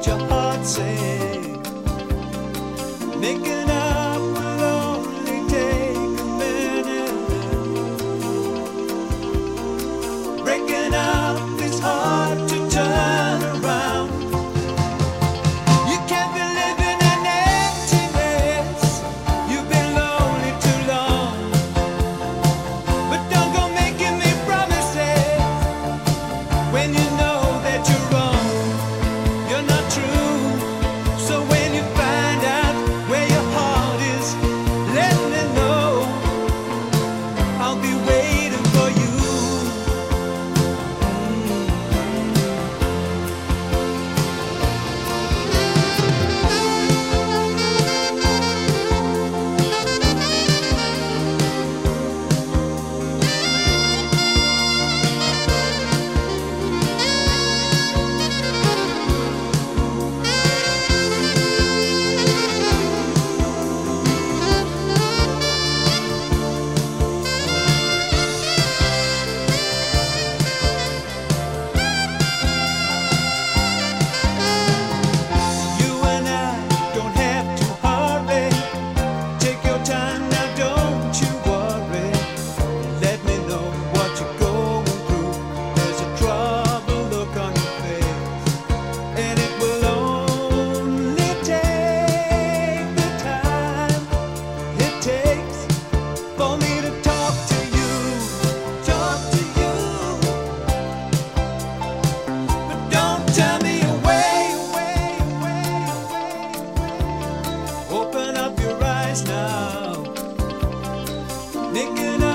your heart say. Making up will only take a minute. Breaking up is hard to turn around. You can't be living in emptiness. You've been lonely too long. But don't go making me promises when you know that you're wrong. You're not true. So when you find out where your heart is, let me know. I'll be waiting for you. You and I don't have to hurry. Take your time now, don't you worry. Let me know what you're going through. There's a troubled look on your face, and it will only take the time it takes for me to talk to you, talk to you. But don't turn me away, away, away, away, away. Open up your eyes now. Making